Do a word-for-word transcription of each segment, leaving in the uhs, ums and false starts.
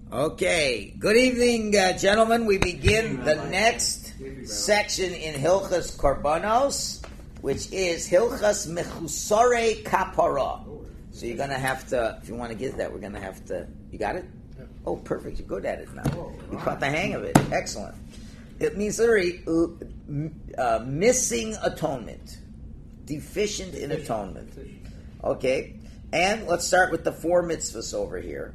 Okay, good evening, uh, gentlemen. We begin the next section in Hilchas Korbanos, which is Hilchas Mechusare Kapara. So you're going to have to, if you want to get that, we're going to have to, you got it? Oh, perfect. You're good at it now. You caught the hang of it. Excellent. It means literally uh, missing atonement, deficient in atonement. Okay, and let's start with the four mitzvahs over here.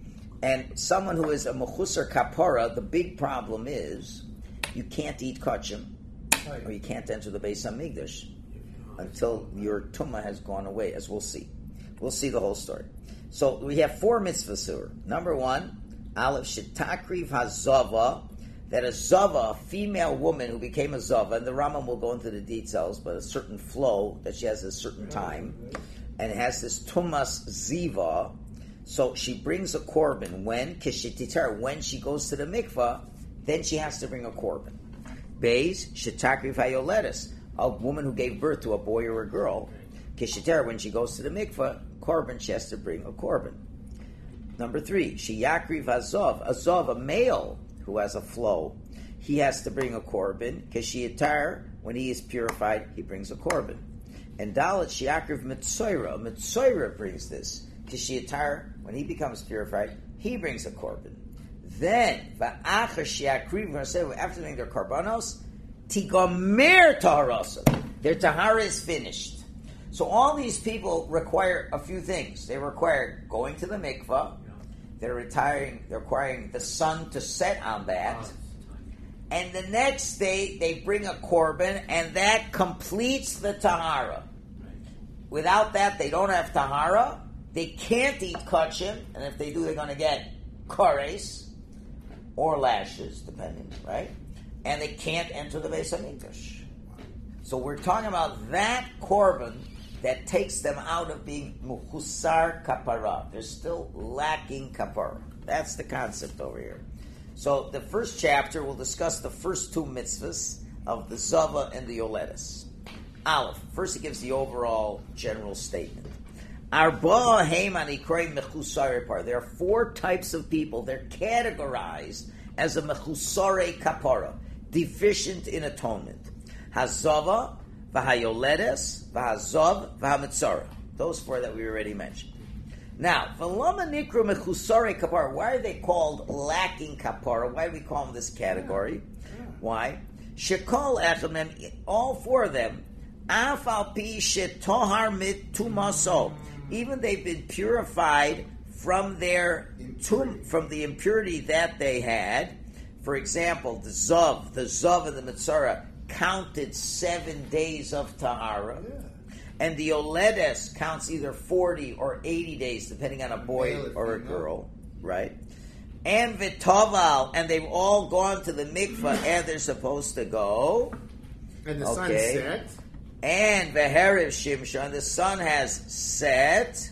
And someone who is a mechusar kapara, the big problem is you can't eat kachim, or you can't enter the Beis Hamikdash until your tumah has gone away, as we'll see. We'll see the whole story. So we have four mitzvahs here. Number one, aleph shetakriv hazava, that a zava, a female woman who became a zava, and the Rambam will go into the details, but a certain flow that she has at a certain time, and has this tumas ziva. So she brings a korban when kishititar, when she goes to the mikvah, then she has to bring a korban. Beis shetakriv hayoletis, a woman who gave birth to a boy or a girl, kishitar, when she goes to the mikvah, korban, she has to bring a korban. Number three, sheyakriv azov, azov, a male who has a flow, he has to bring a korban. Kishitar, when he is purified, he brings a korban. And dalet sheyakriv mitzoira, mitzoira brings this. Kishitar, when he becomes purified, he brings a korban. Then, after doing their korbanos, tigomer taharasa, their tahara is finished. So all these people require a few things. They require going to the mikvah. They're retiring. They're requiring the sun to set on that. And the next day, they bring a korban, and that completes the tahara. Without that, they don't have tahara. They can't eat kachim, and if they do, they're going to get kares or lashes, depending, right? And they can't enter the Beis Hamikdash. So we're talking about that korban that takes them out of being muhusar kapara. They're still lacking kapara. That's the concept over here. So the first chapter will discuss the first two mitzvahs of the zava and the yoletis. Aleph. First, he gives the overall general statement. Arba heimani kroim mechusare par. There are four types of people. They're categorized as a mechusare kapara, deficient in atonement. Hazava, v'hayoledes, v'hazav, v'hamitzara. Those four that we already mentioned. Now, v'lama nikru mechusare kapara. Why are they called lacking kapara? Why do we call them this category? Why? Shekol echem, all four of them, afal pi shetohar mit tumaso. Even they've been purified from their tum, from the impurity that they had. For example, the zav, the zav and the mitzara counted seven days of tahara, yeah. And the yoledes counts either forty or eighty days, depending on a boy or a girl, right? And v'toval, and they've all gone to the mikvah, and they're supposed to go. And the okay. sun set. And Veheriv Shimshon, the sun has set.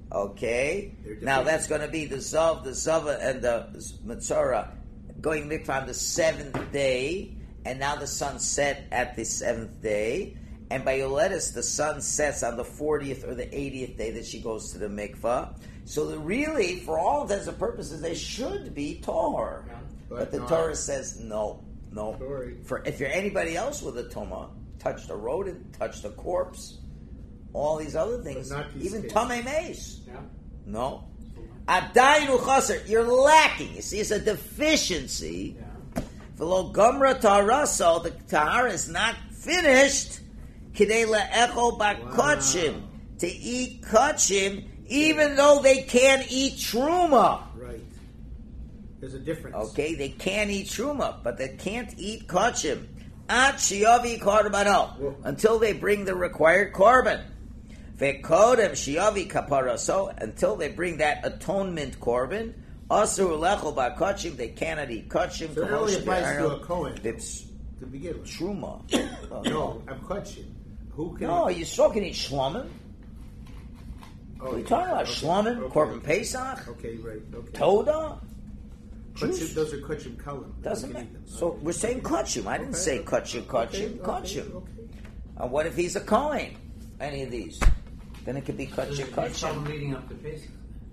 Okay. Now that's going to be the Zav, the Zava, and the Mitzora going mikvah on the seventh day. And now the sun set at the seventh day. And by Yoletis, the sun sets on the fortieth or the eightieth day that she goes to the mikvah. So the, really, for all intents and purposes, they should be Torah. Yeah. But, but the not. Torah says no, no. Sorry. For if you're anybody else with a Tumah, touched a rodent, touched a corpse, all these other things, even Tamei Meis. Yeah. No. Adaynu chaser, you're lacking. You see, it's a deficiency. V'lo gomra taharaso, the tahara is not finished. Kidei le'echol ba'kotchim, to eat kotchim, even though they can't eat truma. Right. There's a difference. Okay, they can eat truma, but they can't eat kotchim. At shiavi korbano, until they bring the required korban. Vekodem shiavi kaparaso, until they bring that atonement korban. Asur lechol ba'kotchim, they cannot eat kotchim. So it only applies to a kohen to begin with. Truma. Oh, no, I'm kotchim. Who can? No, you still can eat shlamim. Oh, What are you talking about? Okay. Shlamim, Okay. korban pesach, Okay, right. Okay. toda. Kotchim, those are kotchim kalim. Doesn't matter. So we're saying kotchim. I didn't okay. say kotchim, kotchim, okay. kotchim. Okay. Okay. And what if he's a kohen? Any of these? Then it could be kotchim, There's kotchim. leading up to Pesach.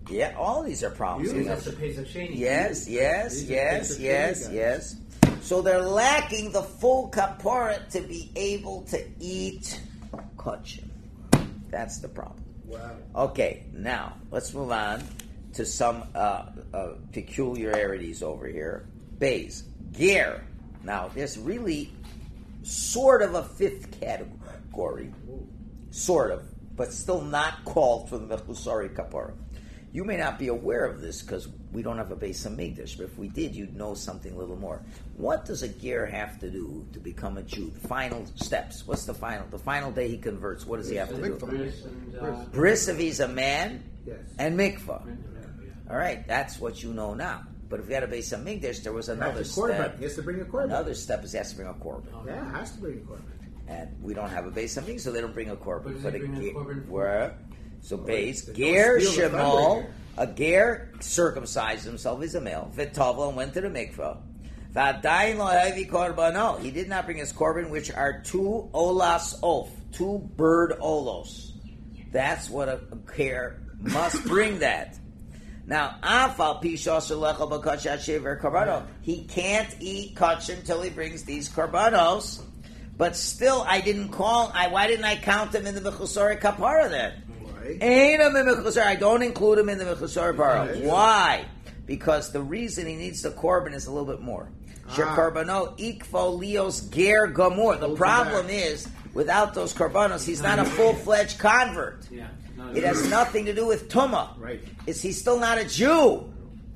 Yeah, all of these are problems. You- That's the Pesach Sheni. Yes, yes, These are yes, Pesach yes, Sheni yes. So they're lacking the full kapara to be able to eat kachim. That's the problem. Wow. Okay, now let's move on to some uh, uh, peculiarities over here. Bays, ger. Now there's really sort of a fifth category, sort of, but still not called for the mechusari kapara. You may not be aware of this because we don't have a Beis Hamikdash, but if we did, you'd know something a little more. What does a ger have to do to become a Jew? The final steps. What's the final? The final day he converts. What does he have to do? Bris and, uh, Bris if he's a man, Yes. and mikvah. yeah. All right, that's what you know now. But if you had a Beis Hamikdash, there was another That's a korban. step. He has to bring a korban. Another step is he has to bring a korban. Yeah, has to bring a korban. And we don't have a Beis Hamikdash, so they don't bring a korban. But does But he a bring a ger- korban for- where? So Beis, Don't ger steal the thunder shemol, here. a ger circumcised himself, he's a male, v'tavla, and went to the mikvah. V'adayin lo hevi korbano. He did not bring his korban, which are two olas of, two bird olos. That's what a ger must bring that. Now, afal pishos lecha b'kachat shever karbano. He can't eat kach until he brings these karbanos. But still, I didn't call. I why didn't I count him in the mechusari kapara then? Why? Ain't him in mechusari. I don't include him in the mechusari kapara. Right. Why? Because the reason he needs the korban is a little bit more. Shir Ah. karbano ikfo lios ger gamor. The Hold him problem back. is without those karbanos, he's not a full fledged convert. Yeah. No, It has nothing to do with Tumah. Right. Is he still not a Jew?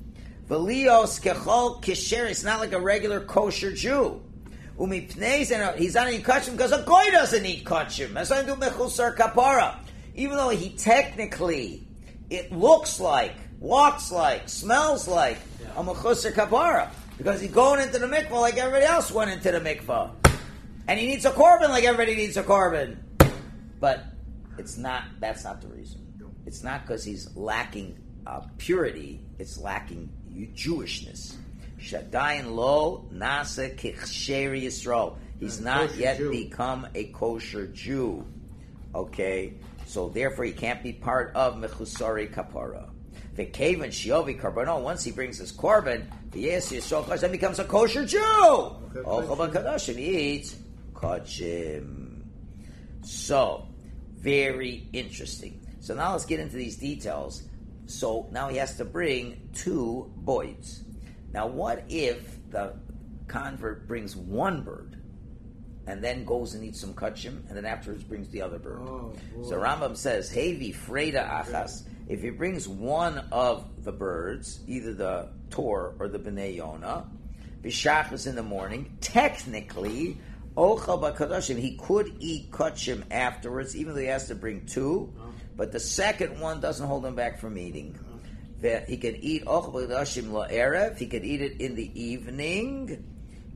Velios kechol kisher. It's not like a regular kosher Jew. Umipneis, and he's not eating kachim because a goy doesn't eat kachim. That's why I do mechusar kapara. Even though he technically, it looks like, walks like, smells like Yeah. a mechusar kapara because he's going into the mikvah like everybody else went into the mikvah, and he needs a korban like everybody needs a korban. But it's not. That's not the reason. It's not because he's lacking uh, purity. It's lacking Jewishness. Shadayin lo nasa kichsheri Yisrael. He's A not kosher yet Jew. become a kosher Jew. Okay, so therefore he can't be part of mechusari kapara. V'kevan shiovi karbano. Once he brings his korban, v'yes Yisrael kadosh, then becomes a kosher Jew. Ochel b'kadosh, and he eats kachim. So, very interesting. So now let's get into these details. So now he has to bring two boys. Now what if the convert brings one bird and then goes and eats some kachim and then afterwards brings the other bird? Oh, boy. So Rambam says, Hevi Freda Achas. If he brings one of the birds, either the Tor or the Bnei Yonah, B'shachas in the morning, technically, Ochel b'kadoshim, he could eat kachim afterwards, even though he has to bring two, but the second one doesn't hold him back from eating. That he can eat ochel b'kadoshim la'erev, he can eat it in the evening,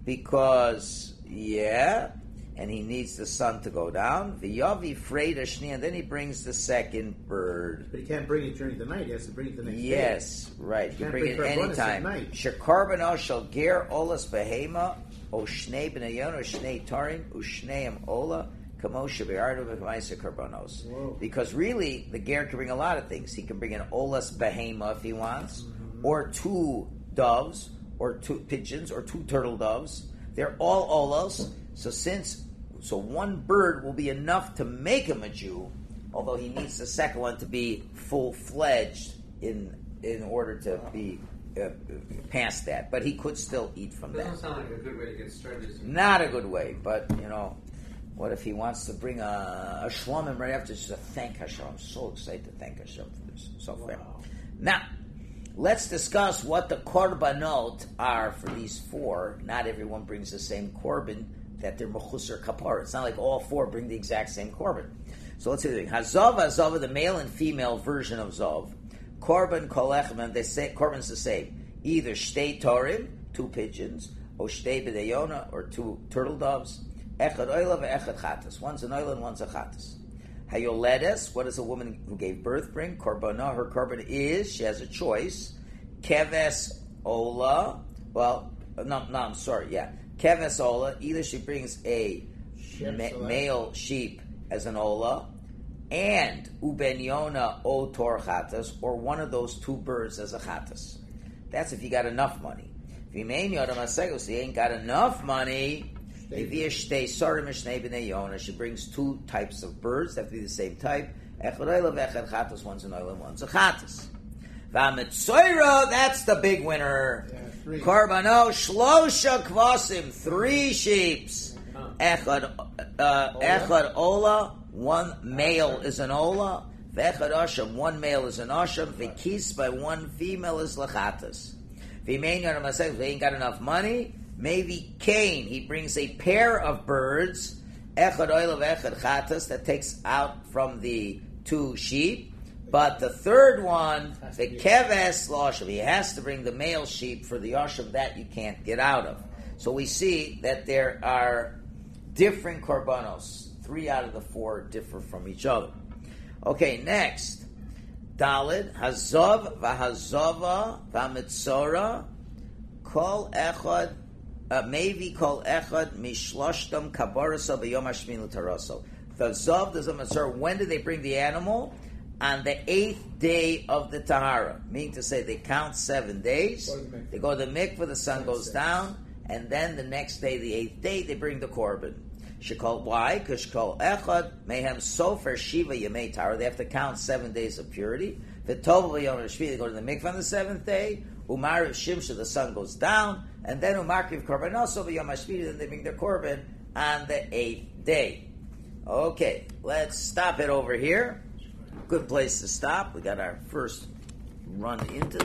because, yeah, and he needs the sun to go down. V'yavi freida shni, and then he brings the second bird. But he can't bring it during the night. He has to bring it the next day. Yes, right. You Can't bring it bring karbanos at anytime. night. Shekarbano shall ger olas behema o shnei b'nayon o shnei tarim u shneim ola kamo shebe'ardu v'maisa karbanos. Whoa. Because really, the ger can bring a lot of things. He can bring an olas behema if he wants, Mm-hmm. or two doves, or two pigeons, or two turtle doves. They're all olas. So since so one bird will be enough to make him a Jew, although he needs the second one to be full fledged in in order to be uh, past that. But he could still eat from Doesn't that. sound like a good way to get started. Not a good way, but you know, what if he wants to bring a, a shlomim right after just to thank Hashem? I'm so excited to thank Hashem for this. So fair. Wow. Now, let's discuss what the korbanot are for these four. Not everyone brings the same korban that they're mechusar kapar. It's not like all four bring the exact same korban. So let's see the thing. Hazav, Hazav, the male and female version of Zav. Korban kolechem, they say korban's the same. Either shtei torim, two pigeons, or shtei b'deyona, or two turtle doves. Echad oila ve'echad chatas. One's an oila and one's a chatas. Hayoledes, what does a woman who gave birth bring? Korbana, her korban is, she has a choice. Keves ola, well, no, no, I'm sorry, yeah. Keves ola, either she brings a Sheep ma- select. male sheep as an ola, and uben yona o tor chatas, or one of those two birds as a chatas. That's if you got enough money. If you main yodam asegos, you ain't got enough money. If you shtei sorim mishnei b'nei yona, she brings two types of birds. They have to be the same type. Echad oilav, echad chatas. One's an oilav, one's a chatas. V'ametzoira, that's the big winner. Yeah, Karbano shlosha kvasim, three sheeps. Echad, uh, echad ola, one male is an ola. V'echad asham, one male is an asham. V'kis by one female is lachatas. V'mein yonam aseg, they ain't got enough money. Maybe Cain, he brings a pair of birds. Echad oila v'echad chatas, that takes out from the two sheep. But the third one, the keves l'asham, he has to bring the male sheep for the asham that you can't get out of. So we see that there are different korbanos. Three out of the four differ from each other. Okay, next. Dalid, hazov v'hazova v'amitzora, kol echad, uh, maybe kol echad mishloshtam kabarasa b'yom hashmin l'taraso. The zav, the zamatzor, when do they bring the animal? On the eighth day of the Tahara, meaning to say they count seven days, they go to the mikveh, the sun goes down, and then the next day, the eighth day, they bring the korban. Shekol, why? Because shekol echad mehem sofer shiva yemei Tahara, they have to count seven days of purity. V'tov v'yom hashvi, they go to the mikveh on the seventh day. Umar shimsha, the sun goes down, and then umarkiv korbanos v'yom hashvi, then they bring their korban on the eighth day. Okay, let's stop it over here. Good place to stop. We got our first run into